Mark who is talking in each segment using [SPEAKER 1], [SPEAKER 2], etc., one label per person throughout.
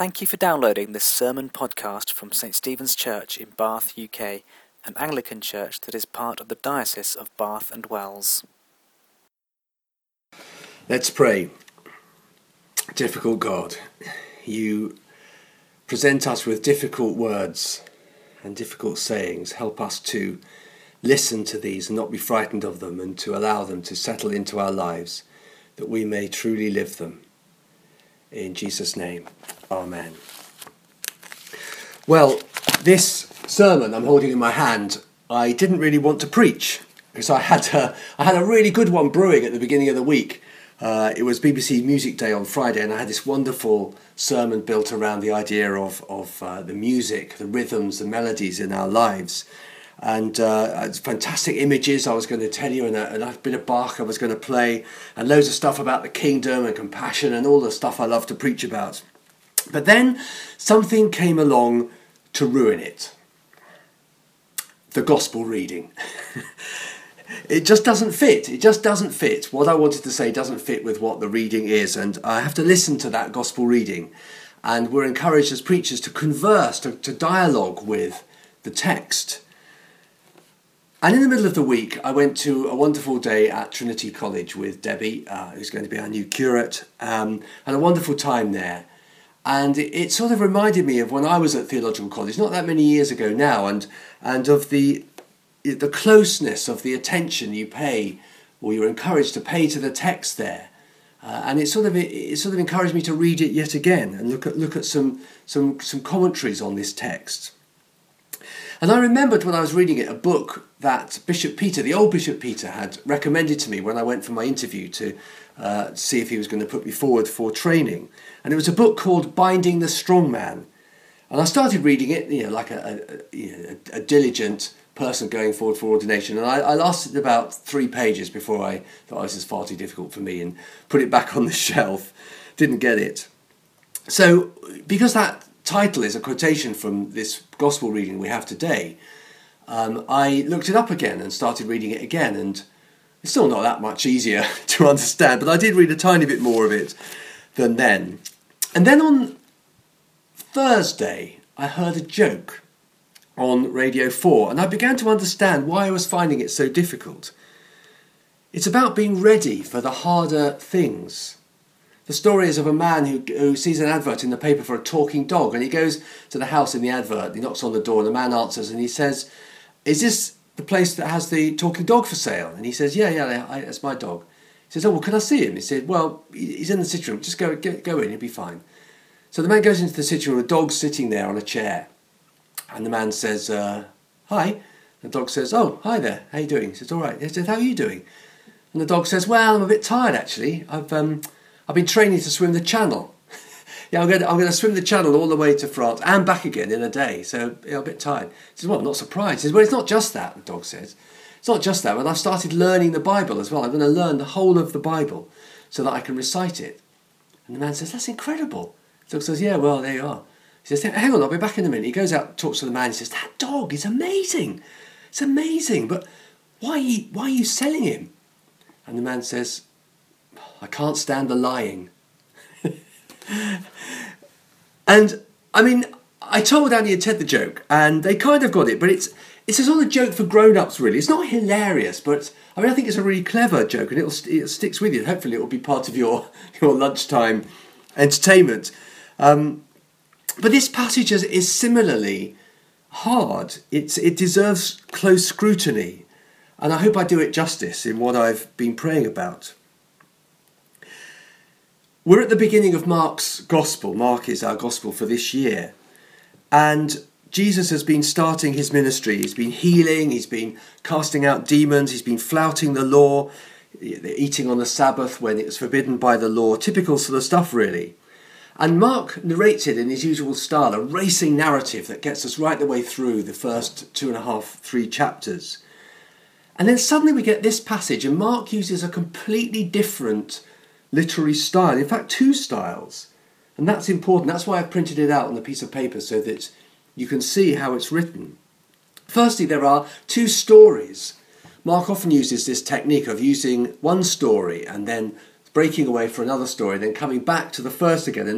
[SPEAKER 1] Thank you for downloading this sermon podcast from St Stephen's Church in Bath, UK, an Anglican church that is part of the Diocese of Bath and Wells.
[SPEAKER 2] Let's pray. Difficult God, you present us with difficult words and difficult sayings. Help us to listen to these and not be frightened of them, and to allow them to settle into our lives, that we may truly live them. In Jesus' name, Amen. Well, this sermon I'm holding in my hand, I didn't really want to preach, because I had a really good one brewing at the beginning of the week. It was BBC Music Day on Friday, and I had this wonderful sermon built around the idea of the music, the rhythms, the melodies in our lives. And fantastic images I was going to tell you, and a bit of Bach I was going to play, and loads of stuff about the kingdom and compassion and all the stuff I love to preach about. But then something came along to ruin it. The gospel reading. It just doesn't fit. It just doesn't fit. What I wanted to say doesn't fit with what the reading is, and I have to listen to that gospel reading. And we're encouraged as preachers to converse, to dialogue with the text. And in the middle of the week, I went to a wonderful day at Trinity College with Debbie, who's going to be our new curate, and a wonderful time there. And it sort of reminded me of when I was at theological college, not that many years ago now, and of the closeness of the attention you pay, or you're encouraged to pay to the text there. And it sort of encouraged me to read it yet again and look at some commentaries on this text. And I remembered when I was reading it a book that Bishop Peter, the old Bishop Peter, had recommended to me when I went for my interview to see if he was going to put me forward for training. And it was a book called Binding the Strong Man. And I started reading it, like a diligent person going forward for ordination. And I lasted about 3 pages before I thought this is far too difficult for me and put it back on the shelf. Didn't get it. So because that title is a quotation from this gospel reading we have today, I looked it up again and started reading it again, and it's still not that much easier to understand, but I did read a tiny bit more of it than then. And then on Thursday I heard a joke on Radio 4, and I began to understand why I was finding it so difficult. It's about being ready for the harder things. The story is of a man who sees an advert in the paper for a talking dog, and he goes to the house in the advert, he knocks on the door, and the man answers, and he says, "Is this the place that has the talking dog for sale?" And he says, yeah, that's my dog. He says, "Oh, well, can I see him?" He said, "Well, he's in the sitting room, just go in, he'll be fine." So the man goes into the sitting room, the dog's sitting there on a chair, and the man says, "Hi." The dog says, "Oh, hi there, how you doing?" He says, "All right." He says, "How are you doing?" And the dog says, "Well, I'm a bit tired, actually. I've been training to swim the Channel. I'm going to swim the Channel all the way to France and back again in a day, so I'm a bit tired." He says, "Well, I'm not surprised." He says, "Well, it's not just that," the dog says. "It's not just that, but I've started learning the Bible as well. I'm going to learn the whole of the Bible so that I can recite it." And the man says, "That's incredible." The dog says, "Yeah, well, there you are." He says, "Hang on, I'll be back in a minute." He goes out, talks to the man, he says, "That dog is amazing. It's amazing, but why are you selling him?" And the man says, "I can't stand the lying." And I mean, I told Annie and Ted the joke, and they kind of got it, but it's a sort of joke for grown-ups, really. It's not hilarious, but I think it's a really clever joke, and it sticks with you. Hopefully it will be part of your lunchtime entertainment. But this passage is similarly hard. It deserves close scrutiny, and I hope I do it justice in what I've been praying about. We're at the beginning of Mark's Gospel. Mark is our Gospel for this year. And Jesus has been starting his ministry. He's been healing, he's been casting out demons, he's been flouting the law, eating on the Sabbath when it was forbidden by the law. Typical sort of stuff, really. And Mark narrates it in his usual style, a racing narrative that gets us right the way through the first 2.5-3 chapters. And then suddenly we get this passage, and Mark uses a completely different literary style, in fact 2 styles, and that's important. That's why I've printed it out on a piece of paper so that you can see how it's written. Firstly, there are 2 stories. Mark often uses this technique of using one story and then breaking away for another story, then coming back to the first again, and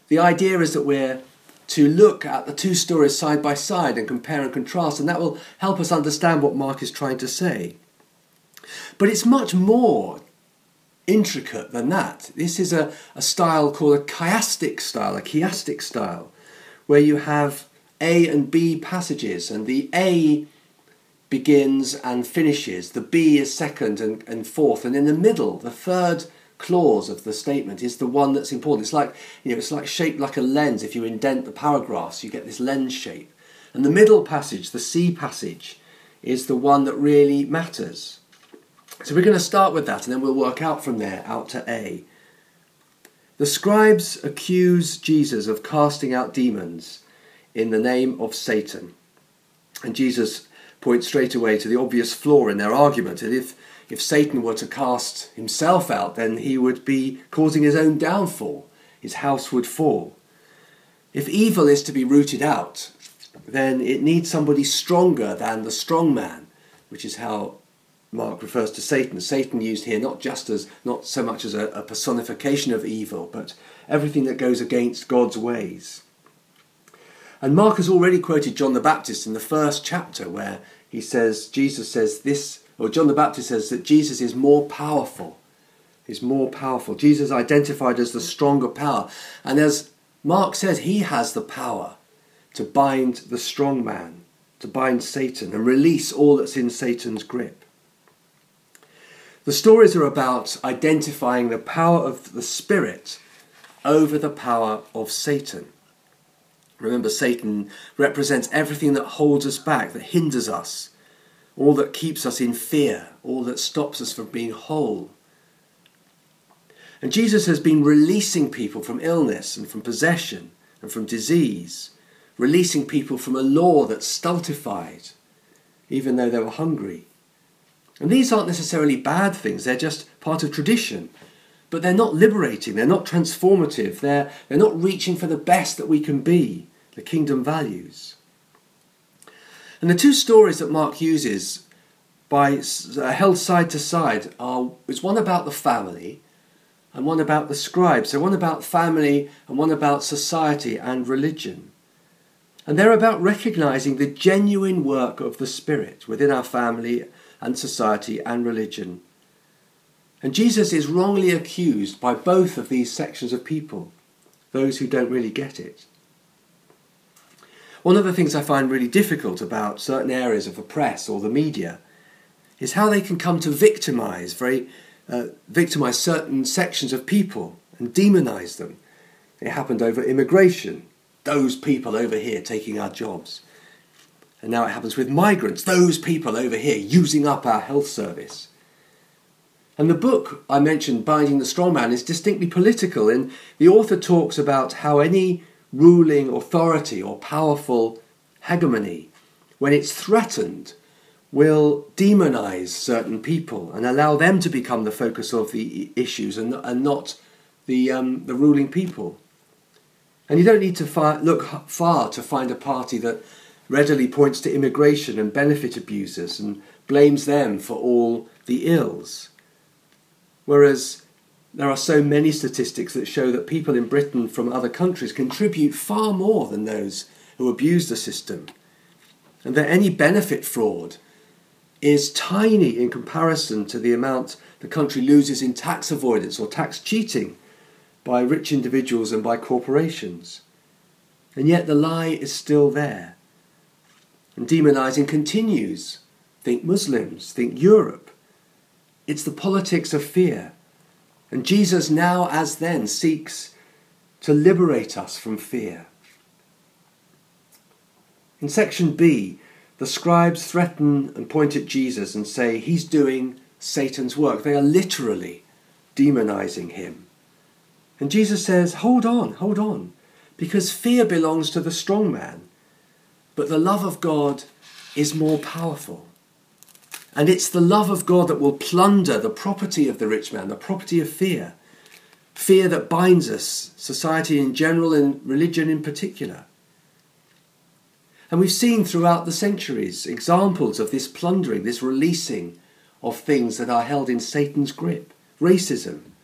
[SPEAKER 2] the idea is that we're to look at the two stories side by side and compare and contrast, and that will help us understand what Mark is trying to say. But it's much more intricate than that. This is a style called a chiastic style, where you have A and B passages, and the A begins and finishes, the B is second and fourth, and in the middle, the third clause of the statement is the one that's important. It's like, it's like shaped like a lens. If you indent the paragraphs, you get this lens shape. And the middle passage, the C passage, is the one that really matters. So we're going to start with that, and then we'll work out from there, out to A. The scribes accuse Jesus of casting out demons in the name of Satan. And Jesus points straight away to the obvious flaw in their argument. And if Satan were to cast himself out, then he would be causing his own downfall. His house would fall. If evil is to be rooted out, then it needs somebody stronger than the strong man, which is how Mark refers to Satan. Satan used here not so much as a personification of evil, but everything that goes against God's ways. And Mark has already quoted John the Baptist in the first chapter, where John the Baptist says that Jesus is more powerful. He's more powerful. Jesus identified as the stronger power. And as Mark says, he has the power to bind the strong man, to bind Satan and release all that's in Satan's grip. The stories are about identifying the power of the Spirit over the power of Satan. Remember, Satan represents everything that holds us back, that hinders us, all that keeps us in fear, all that stops us from being whole. And Jesus has been releasing people from illness and from possession and from disease, releasing people from a law that stultified, even though they were hungry. And these aren't necessarily bad things, they're just part of tradition. But they're not liberating, they're not transformative, they're not reaching for the best that we can be, the kingdom values. And the two stories that Mark uses, held side to side, is one about the family and one about the scribes. So one about family and one about society and religion. And they're about recognising the genuine work of the Spirit within our family and society and religion. And Jesus is wrongly accused by both of these sections of people, those who don't really get it. One of the things I find really difficult about certain areas of the press or the media is how they can come to victimise certain sections of people and demonise them. It happened over immigration, those people over here taking our jobs. And now it happens with migrants, those people over here using up our health service. And the book I mentioned, Binding the Strong Man, is distinctly political, and the author talks about how any ruling authority or powerful hegemony, when it's threatened, will demonize certain people and allow them to become the focus of the issues and not the ruling people. And you don't need to look far to find a party that readily points to immigration and benefit abusers and blames them for all the ills. Whereas there are so many statistics that show that people in Britain from other countries contribute far more than those who abuse the system, and that any benefit fraud is tiny in comparison to the amount the country loses in tax avoidance or tax cheating by rich individuals and by corporations. And yet the lie is still there. And demonising continues. Think Muslims, think Europe. It's the politics of fear. And Jesus now as then seeks to liberate us from fear. In section B, the scribes threaten and point at Jesus and say he's doing Satan's work. They are literally demonising him. And Jesus says, hold on, because fear belongs to the strong man, but the love of God is more powerful. And it's the love of God that will plunder the property of the rich man, the property of fear. Fear that binds us, society in general and religion in particular. And we've seen throughout the centuries examples of this plundering, this releasing of things that are held in Satan's grip. Racism,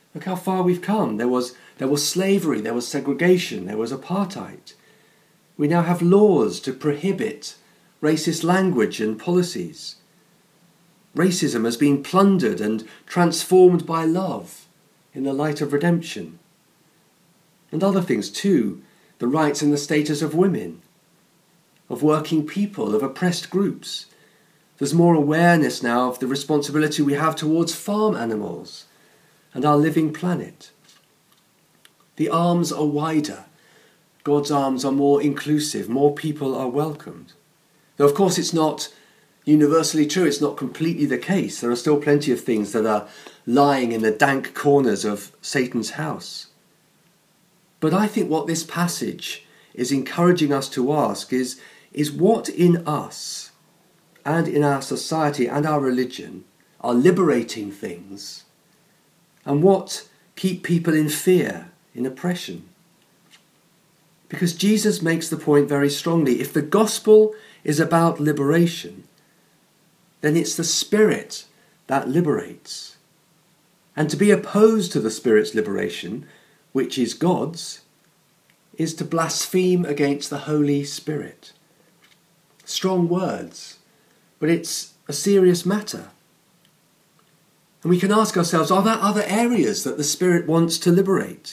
[SPEAKER 2] Look how far we've come. There was slavery, there was segregation, there was apartheid. We now have laws to prohibit racist language and policies. Racism has been plundered and transformed by love in the light of redemption. And other things too, the rights and the status of women, of working people, of oppressed groups. There's more awareness now of the responsibility we have towards farm animals and our living planet. The arms are wider. God's arms are more inclusive. More people are welcomed. Though of course it's not universally true. It's not completely the case. There are still plenty of things that are lying in the dank corners of Satan's house. But I think what this passage is encouraging us to ask is what in us and in our society and our religion are liberating things, and what keep people in fear, in oppression. Because Jesus makes the point very strongly. If the gospel is about liberation, then it's the Spirit that liberates. And to be opposed to the Spirit's liberation, which is God's, is to blaspheme against the Holy Spirit. Strong words, but it's a serious matter. And we can ask ourselves, are there other areas that the Spirit wants to liberate?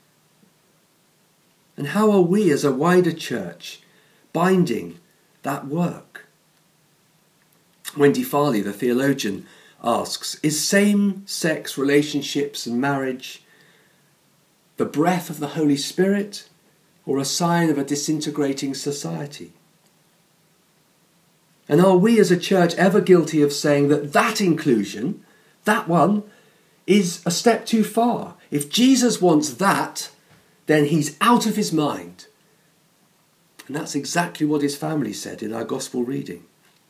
[SPEAKER 2] And how are we as a wider church binding that work? Wendy Farley, the theologian, asks, is same-sex relationships and marriage the breath of the Holy Spirit or a sign of a disintegrating society? And are we as a church ever guilty of saying that inclusion, that one, is a step too far? If Jesus wants that, then he's out of his mind. And that's exactly what his family said in our gospel reading.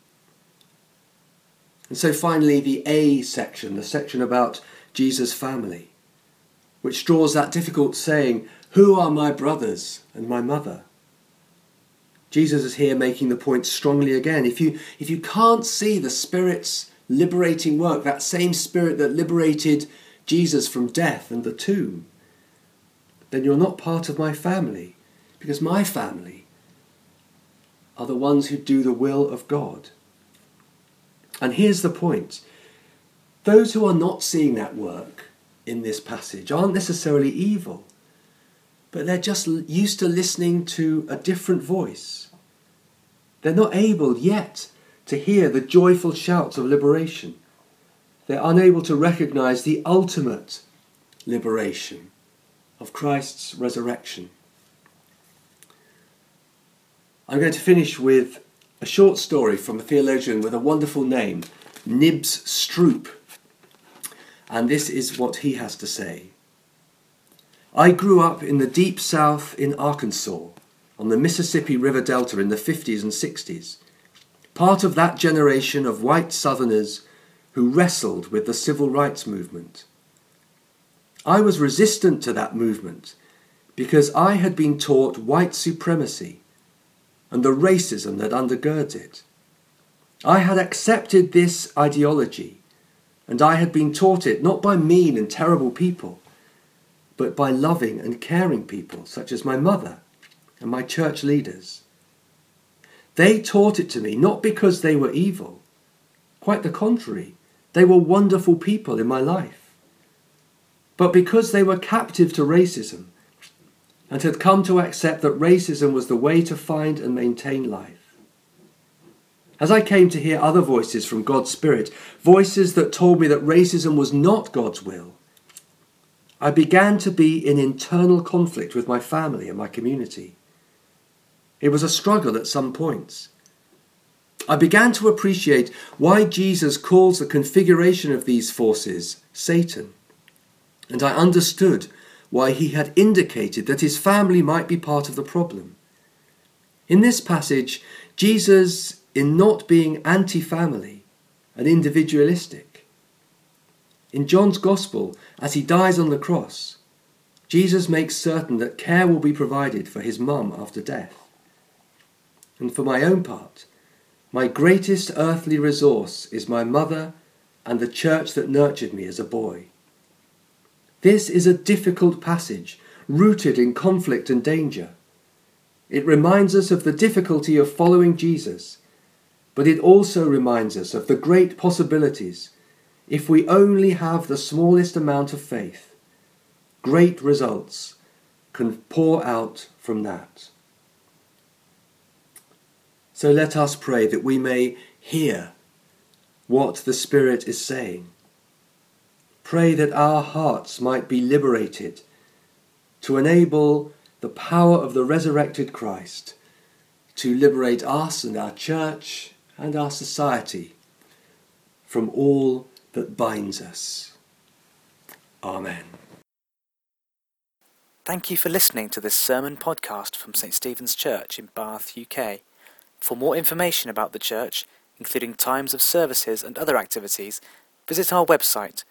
[SPEAKER 2] And so finally the A section, the section about Jesus' family, which draws that difficult saying, who are my brothers and my mother? Jesus is here making the point strongly again. If you can't see the Spirit's liberating work, that same Spirit that liberated Jesus from death and the tomb, then you're not part of my family, because my family are the ones who do the will of God. And here's the point. Those who are not seeing that work in this passage aren't necessarily evil, but they're just used to listening to a different voice. They're not able yet to hear the joyful shouts of liberation. They're unable to recognize the ultimate liberation of Christ's resurrection. I'm going to finish with a short story from a theologian with a wonderful name, Nibs Stroop. And this is what he has to say. I grew up in the deep south in Arkansas, on the Mississippi River Delta in the 50s and 60s, part of that generation of white Southerners who wrestled with the civil rights movement. I was resistant to that movement because I had been taught white supremacy and the racism that undergirds it. I had accepted this ideology, and I had been taught it not by mean and terrible people, but by loving and caring people, such as my mother and my church leaders. They taught it to me not because they were evil. Quite the contrary, they were wonderful people in my life. But because they were captive to racism and had come to accept that racism was the way to find and maintain life. As I came to hear other voices from God's Spirit, voices that told me that racism was not God's will, I began to be in internal conflict with my family and my community. It was a struggle at some points. I began to appreciate why Jesus calls the configuration of these forces Satan, and I understood why he had indicated that his family might be part of the problem. In this passage, Jesus, in not being anti-family and individualistic, in John's Gospel, as he dies on the cross, Jesus makes certain that care will be provided for his mum after death. And for my own part, my greatest earthly resource is my mother and the church that nurtured me as a boy. This is a difficult passage, rooted in conflict and danger. It reminds us of the difficulty of following Jesus, but it also reminds us of the great possibilities. If we only have the smallest amount of faith, great results can pour out from that. So let us pray that we may hear what the Spirit is saying. Pray that our hearts might be liberated to enable the power of the resurrected Christ to liberate us and our church and our society from all that binds us. Amen.
[SPEAKER 1] Thank you for listening to this sermon podcast from St. Stephen's Church in Bath, UK. For more information about the church, including times of services and other activities, visit our website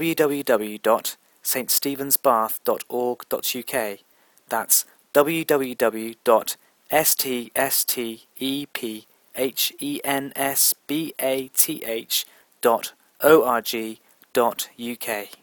[SPEAKER 1] www.ststevensbath.org.uk. That's www.ststepensbath.org.uk.